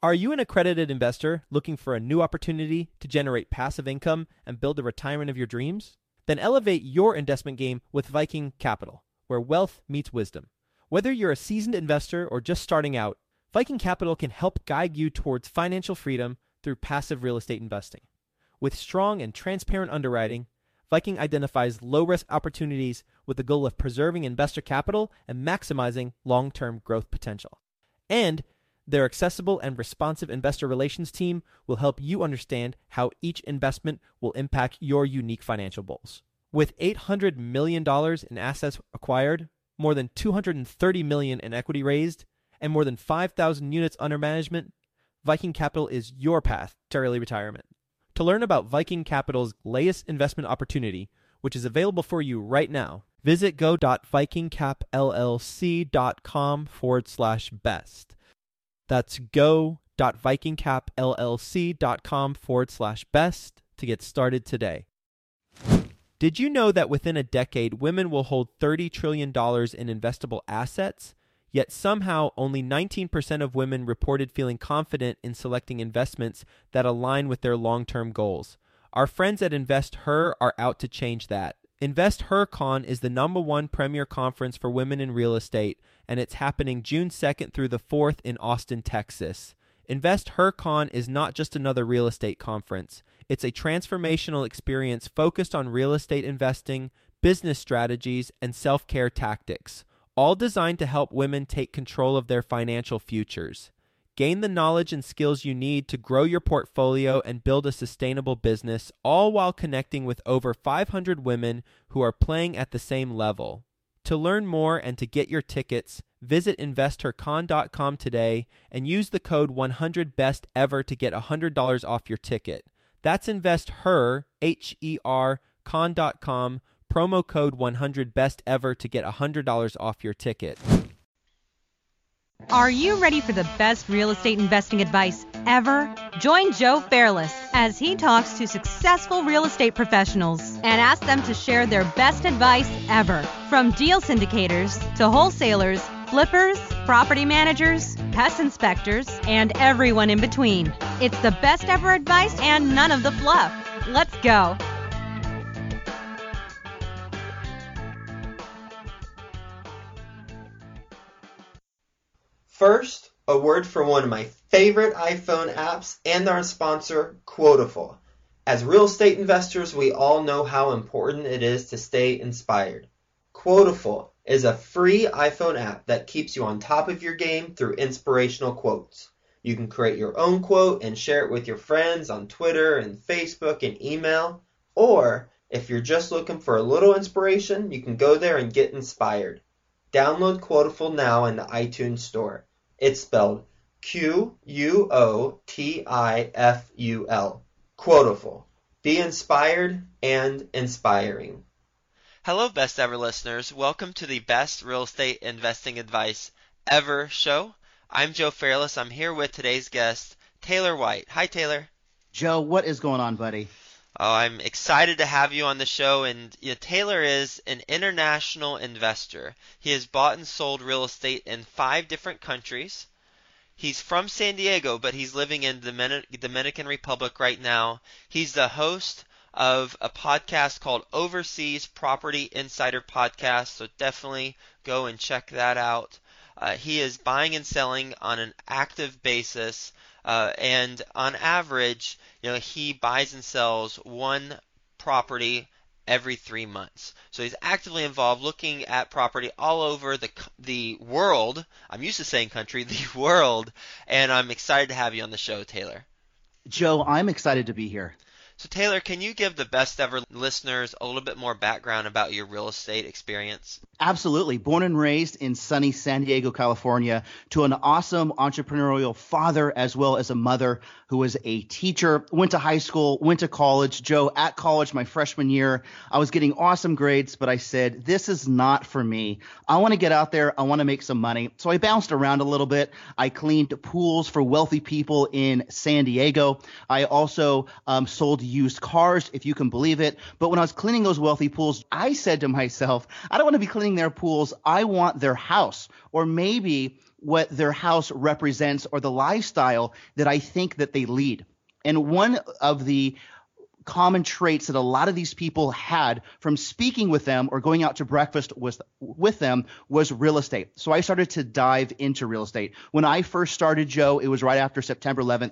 Are you an accredited investor looking for a new opportunity to generate passive income and build the retirement of your dreams? Then elevate your investment game with Viking Capital, where wealth meets wisdom. Whether you're a seasoned investor or just starting out, Viking Capital can help guide you towards financial freedom through passive real estate investing. With strong and transparent underwriting, Viking identifies low-risk opportunities with the goal of preserving investor capital and maximizing long-term growth potential. And their accessible and responsive investor relations team will help you understand how each investment will impact your unique financial goals. With $800 million in assets acquired, more than $230 million in equity raised, and more than 5,000 units under management, Viking Capital is your path to early retirement. To learn about Viking Capital's latest investment opportunity, which is available for you right now, visit go.vikingcapllc.com/best. That's go.vikingcapllc.com/best to get started today. Did you know that within a decade, women will hold $30 trillion in investable assets? Yet somehow only 19% of women reported feeling confident in selecting investments that align with their long-term goals. Our friends at InvestHer are out to change that. InvestHerCon is the #1 premier conference for women in real estate, and it's happening June 2nd through the 4th in Austin, Texas. InvestHerCon is not just another real estate conference. It's a transformational experience focused on real estate investing, business strategies, and self-care tactics, all designed to help women take control of their financial futures. Gain the knowledge and skills you need to grow your portfolio and build a sustainable business, all while connecting with over 500 women who are playing at the same level. To learn more and to get your tickets, visit InvestHerCon.com today and use the code 100BESTEVER to get $100 off your ticket. That's InvestHer, H-E-R, con.com, promo code 100BESTEVER to get $100 off your ticket. Are you ready for the best real estate investing advice ever? Join Joe Fairless as he talks to successful real estate professionals and asks them to share their best advice ever. From deal syndicators to wholesalers, flippers, property managers, pest inspectors, and everyone in between. It's the best ever advice and none of the fluff. Let's go. First, a word for one of my favorite iPhone apps and our sponsor, Quotaful. As real estate investors, we all know how important it is to stay inspired. Quotaful is a free iPhone app that keeps you on top of your game through inspirational quotes. You can create your own quote and share it with your friends on Twitter and Facebook and email. Or, if you're just looking for a little inspiration, you can go there and get inspired. Download Quotaful now in the iTunes Store. It's spelled Quotiful. Quotaful. Be inspired and inspiring. Hello, Best Ever listeners. Welcome to the Best Real Estate Investing Advice Ever show. I'm Joe Fairless. I'm here with today's guest, Taylor White. Hi, Taylor. Joe, what is going on, buddy? Oh, I'm excited to have you on the show. And Taylor is an international investor. He has bought and sold real estate in 5 different countries. He's from San Diego, but he's living in the Dominican Republic right now. He's the host of a podcast called Overseas Property Insider Podcast, so definitely go and check that out. He is buying and selling on an active basis, and on average, he buys and sells one property every 3 months. So he's actively involved looking at property all over the world. I'm used to saying country, the world, and I'm excited to have you on the show, Taylor. Joe, I'm excited to be here. So Taylor, can you give the Best Ever listeners a little bit more background about your real estate experience? Absolutely. Born and raised in sunny San Diego, California, to an awesome entrepreneurial father as well as a mother who was a teacher, went to high school, went to college. Joe, at college, my freshman year, I was getting awesome grades, but I said, this is not for me. I want to get out there. I want to make some money. So I bounced around a little bit. I cleaned pools for wealthy people in San Diego. I also sold used cars, if you can believe it. But when I was cleaning those wealthy pools, I said to myself, I don't want to be cleaning their pools. I want their house, or maybe what their house represents, or the lifestyle that I think that they lead. And one of the common traits that a lot of these people had from speaking with them or going out to breakfast with them was real estate. So I started to dive into real estate. When I first started, Joe, it was right after September 11th,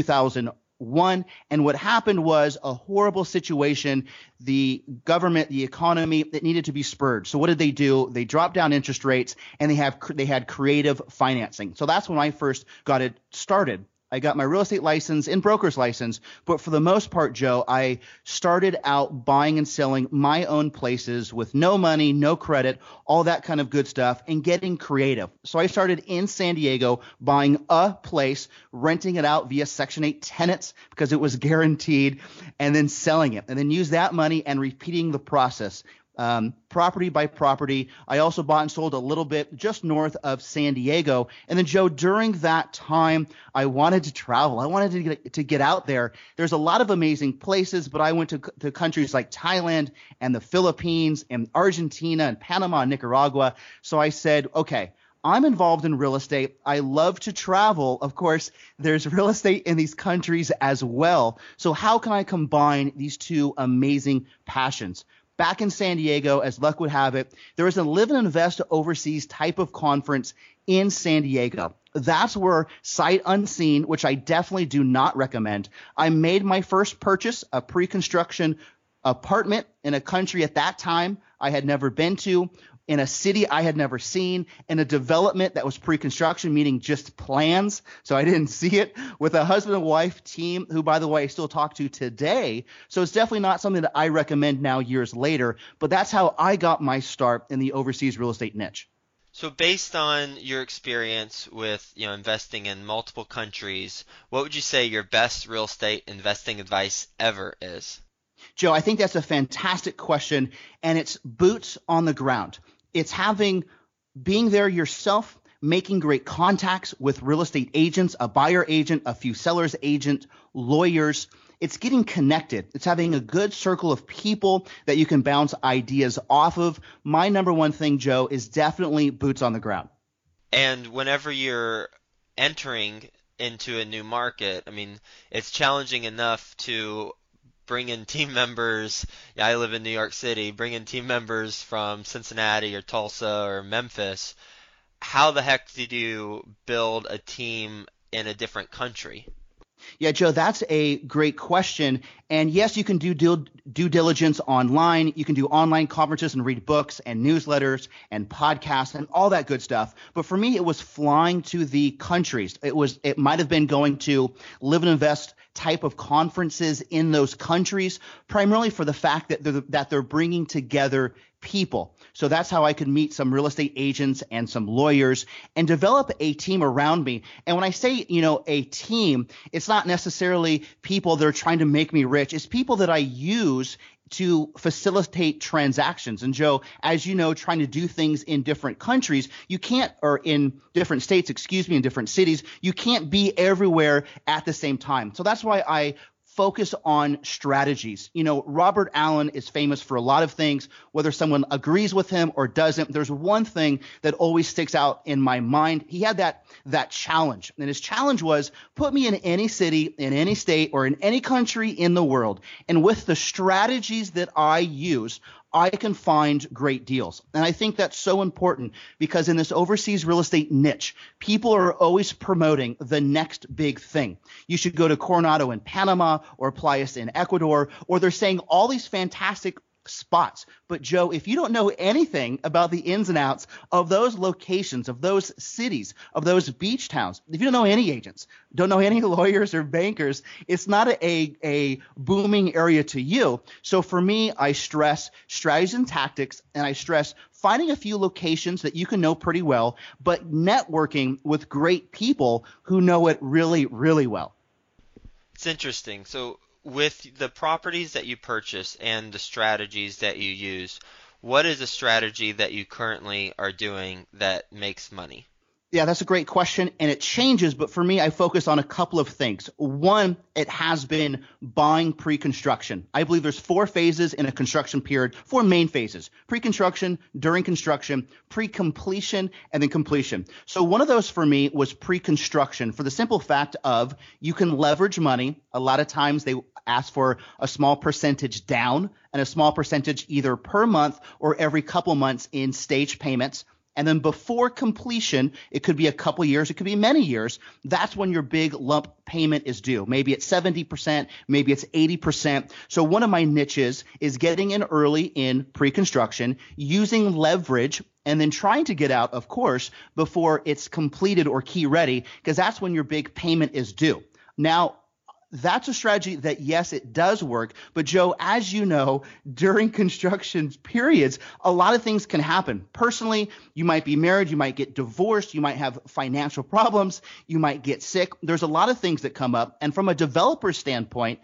2001. And what happened was a horrible situation. The government, the economy, it needed to be spurred. So what did they do? They dropped down interest rates, and they had creative financing. So that's when I first got it started. I got my real estate license and broker's license, but for the most part, Joe, I started out buying and selling my own places with no money, no credit, all that kind of good stuff, and getting creative. So I started in San Diego buying a place, renting it out via Section 8 tenants because it was guaranteed, and then selling it, and then use that money and repeating the process. Property by property. I also bought and sold a little bit just north of San Diego. And then, Joe, during that time, I wanted to travel. I wanted to get out there. There's a lot of amazing places, but I went to countries like Thailand and the Philippines and Argentina and Panama and Nicaragua. So I said, okay, I'm involved in real estate. I love to travel. Of course, there's real estate in these countries as well. So how can I combine these two amazing passions? Back in San Diego, as luck would have it, there was a Live and Invest Overseas type of conference in San Diego. That's where, sight unseen, which I definitely do not recommend, I made my first purchase, a pre-construction apartment in a country at that time I had never been to, in a city I had never seen, in a development that was pre-construction, meaning just plans, so I didn't see it, with a husband and wife team who, by the way, I still talk to today. So it's definitely not something that I recommend now years later, but that's how I got my start in the overseas real estate niche. So based on your experience with, investing in multiple countries, what would you say your best real estate investing advice ever is? Joe, I think that's a fantastic question, and it's boots on the ground. It's being there yourself, making great contacts with real estate agents, a buyer agent, a few sellers agent, lawyers. It's getting connected. It's having a good circle of people that you can bounce ideas off of. My number one thing, Joe, is definitely boots on the ground. And whenever you're entering into a new market, it's challenging enough to bring in team members. I live in New York City. Bring in team members from Cincinnati or Tulsa or Memphis. How the heck did you build a team in a different country? Yeah, Joe, that's a great question. And yes, you can do due diligence online. You can do online conferences and read books and newsletters and podcasts and all that good stuff. But for me, it was flying to the countries. It might have been going to Live and Invest type of conferences in those countries, primarily for the fact that they're bringing together people. So that's how I could meet some real estate agents and some lawyers and develop a team around me. And when I say, a team, it's not necessarily people that are trying to make me rich. It's people that I use to facilitate transactions. And Joe, as you know, trying to do things in different countries, or in different states, in different cities, you can't be everywhere at the same time. So that's why I focus on strategies. Robert Allen is famous for a lot of things, whether someone agrees with him or doesn't. There's one thing that always sticks out in my mind. He had that challenge, and his challenge was, put me in any city, in any state, or in any country in the world, and with the strategies that I use, I can find great deals. And I think that's so important because in this overseas real estate niche, people are always promoting the next big thing. You should go to Coronado in Panama or Playas in Ecuador, or they're saying all these fantastic spots. But Joe, if you don't know anything about the ins and outs of those locations, of those cities, of those beach towns, if you don't know any agents, don't know any lawyers or bankers, it's not a booming area to you. So for me, I stress strategies and tactics, and I stress finding a few locations that you can know pretty well, but networking with great people who know it really, really well. It's interesting. So with the properties that you purchase and the strategies that you use, what is a strategy that you currently are doing that makes money? Yeah, that's a great question, and it changes, but for me, I focus on a couple of things. One, it has been buying pre-construction. I believe there's 4 phases in a construction period, 4 main phases: pre-construction, during construction, pre-completion, and then completion. So one of those for me was pre-construction, for the simple fact of you can leverage money. A lot of times they ask for a small percentage down and a small percentage either per month or every couple months in stage payments. And then before completion, it could be a couple years, it could be many years. That's when your big lump payment is due. Maybe it's 70%, maybe it's 80%. So one of my niches is getting in early in pre-construction, using leverage, and then trying to get out, of course, before it's completed or key ready, because that's when your big payment is due. Now, that's a strategy that, yes, it does work. But Joe, as you know, during construction periods, a lot of things can happen. Personally, you might be married, you might get divorced, you might have financial problems, you might get sick. There's a lot of things that come up. And from a developer standpoint,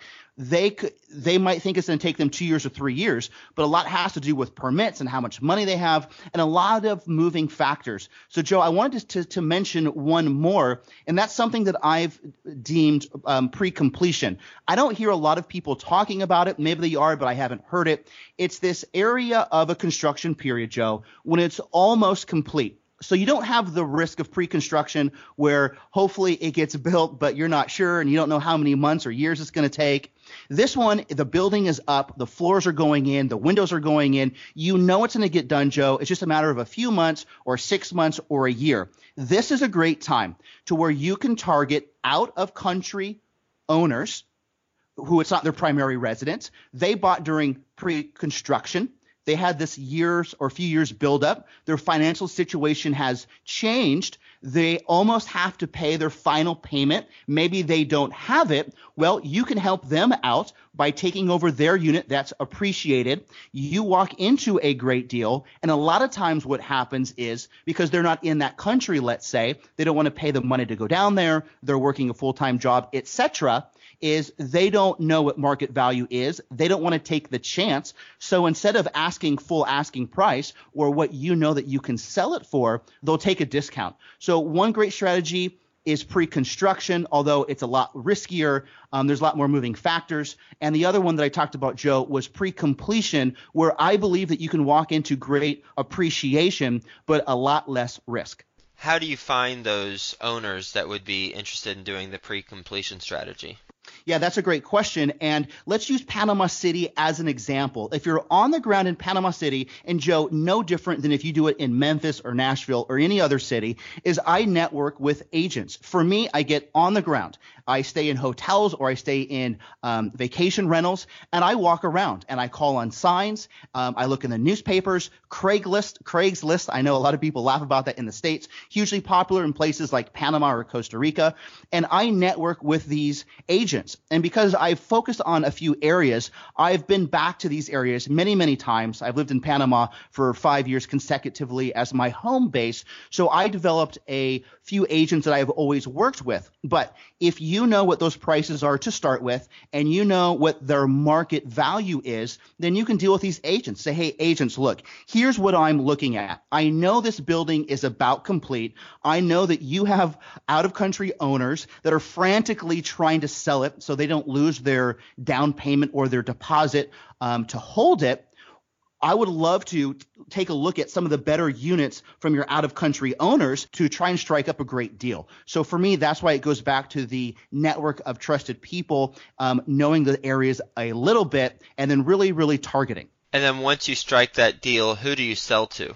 they might think it's going to take them 2 years or 3 years, but a lot has to do with permits and how much money they have and a lot of moving factors. So, Joe, I wanted to mention one more, and that's something that I've deemed pre-completion. I don't hear a lot of people talking about it. Maybe they are, but I haven't heard it. It's this area of a construction period, Joe, when it's almost complete. So you don't have the risk of pre-construction where hopefully it gets built, but you're not sure and you don't know how many months or years it's going to take. This one, the building is up, the floors are going in, the windows are going in. You know it's going to get done, Joe. It's just a matter of a few months or 6 months or a year. This is a great time to where you can target out-of-country owners who it's not their primary residence. They bought during pre-construction. They had this years or few years build up. Their financial situation has changed. They almost have to pay their final payment. Maybe they don't have it. Well, you can help them out by taking over their unit that's appreciated. You walk into a great deal. And a lot of times what happens is because they're not in that country, let's say, they don't want to pay the money to go down there. They're working a full-time job, etc., is they don't know what market value is. They don't want to take the chance. So instead of asking full asking price or what you know that you can sell it for, they'll take a discount. So one great strategy is pre-construction, although it's a lot riskier. There's a lot more moving factors. And the other one that I talked about, Joe, was pre-completion, where I believe that you can walk into great appreciation, but a lot less risk. How do you find those owners that would be interested in doing the pre-completion strategy? Yeah, that's a great question. And let's use Panama City as an example. If you're on the ground in Panama City, and Joe, no different than if you do it in Memphis or Nashville or any other city, is I network with agents. For me, I get on the ground. I stay in hotels or I stay in vacation rentals, and I walk around and I call on signs. I look in the newspapers, Craigslist. I know a lot of people laugh about that in the States, hugely popular in places like Panama or Costa Rica. And I network with these agents. And because I've focused on a few areas, I've been back to these areas many, many times. I've lived in Panama for 5 years consecutively as my home base. So I developed a few agents that I've always worked with. But if you know what those prices are to start with, and you know what their market value is, then you can deal with these agents. Say, hey, agents, look, here's what I'm looking at. I know this building is about complete. I know that you have out-of-country owners that are frantically trying to sell it so they don't lose their down payment or their deposit to hold it. I would love to take a look at some of the better units from your out-of-country owners to try and strike up a great deal. So for me, that's why it goes back to the network of trusted people, knowing the areas a little bit, and then really, really targeting. And then once you strike that deal, who do you sell to?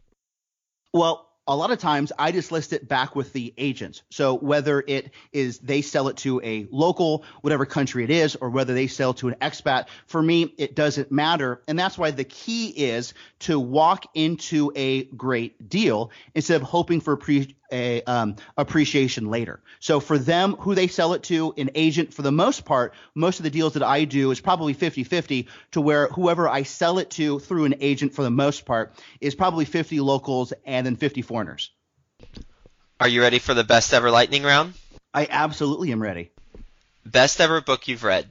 Well, a lot of times I just list it back with the agents. So whether it is they sell it to a local, whatever country it is, or whether they sell to an expat, for me, it doesn't matter. And that's why the key is to walk into a great deal instead of hoping for appreciation later. So for them, who they sell it to, an agent, for the most part, most of the deals that I do is probably 50-50, to where whoever I sell it to through an agent for the most part is probably 50 locals and then 50 foreigners. Are you ready for the best ever lightning round? I absolutely am ready. Best ever book you've read?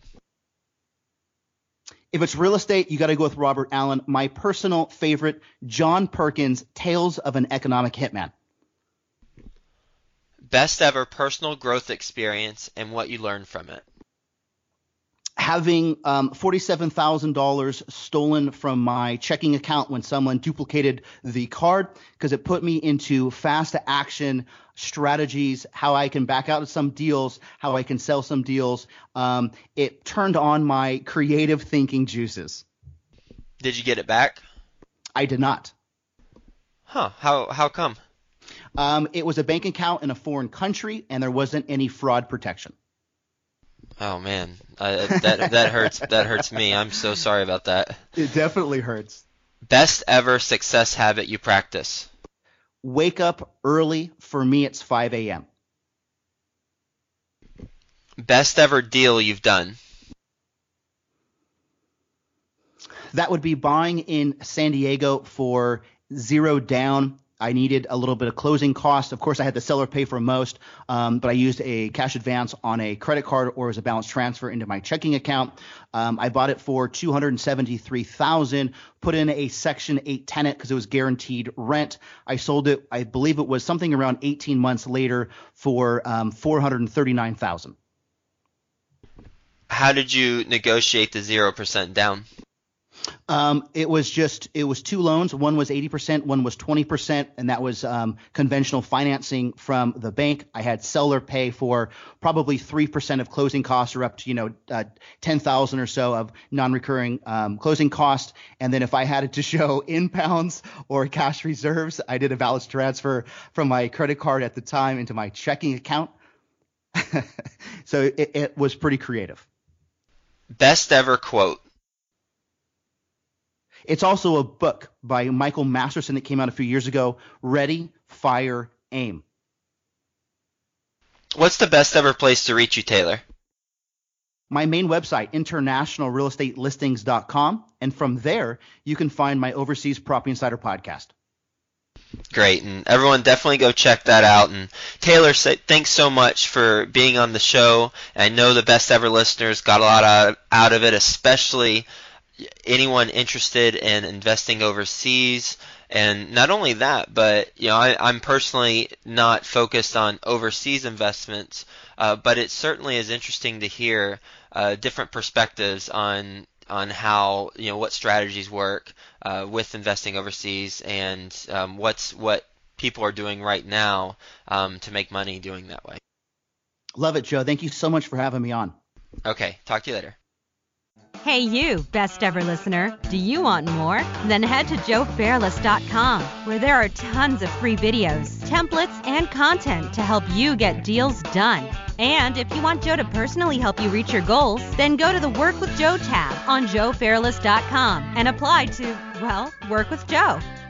If it's real estate, you got to go with Robert Allen. My personal favorite, John Perkins, Tales of an Economic Hitman. Best ever personal growth experience and what you learned from it. Having $47,000 stolen from my checking account when someone duplicated the card, because it put me into fast action strategies, how I can back out of some deals, how I can sell some deals. It turned on my creative thinking juices. Did you get it back? I did not. Huh. How come? It was a bank account in a foreign country, and there wasn't any fraud protection. Oh man, that hurts. That hurts me. I'm so sorry about that. It definitely hurts. Best ever success habit you practice. Wake up early. For me, it's 5 a.m. Best ever deal you've done. That would be buying in San Diego for $0 down. I needed a little bit of closing cost. Of course, I had the seller pay for most, but I used a cash advance on a credit card or as a balance transfer into my checking account. I bought it for $273,000, put in a Section 8 tenant because it was guaranteed rent. I sold it, I believe it was something around 18 months later for $439,000. How did you negotiate the 0% down? It was two loans. One was 80%, one was 20%, and that was conventional financing from the bank. I had seller pay for probably 3% of closing costs, or up to $10,000 or so of non-recurring closing costs. And then if I had it to show inbounds or cash reserves, I did a balance transfer from my credit card at the time into my checking account. So it was pretty creative. Best ever quote. It's also a book by Michael Masterson that came out a few years ago, Ready, Fire, Aim. What's the best ever place to reach you, Taylor? My main website, internationalrealestateliStings.com, and from there, you can find my Overseas Property Insider podcast. Great, and everyone definitely go check that out. And Taylor, thanks so much for being on the show. I know the best ever listeners got a lot out of it, especially anyone interested in investing overseas. And not only that, but I'm personally not focused on overseas investments, but it certainly is interesting to hear different perspectives on how what strategies work with investing overseas, and what people are doing right now to make money doing that way. Love it, Joe. Thank you so much for having me on. Okay, talk to you later. Hey you, best ever listener. Do you want more? Then head to joefairless.com, where there are tons of free videos, templates, and content to help you get deals done. And if you want Joe to personally help you reach your goals, then go to the Work with Joe tab on joefairless.com and apply to, work with Joe.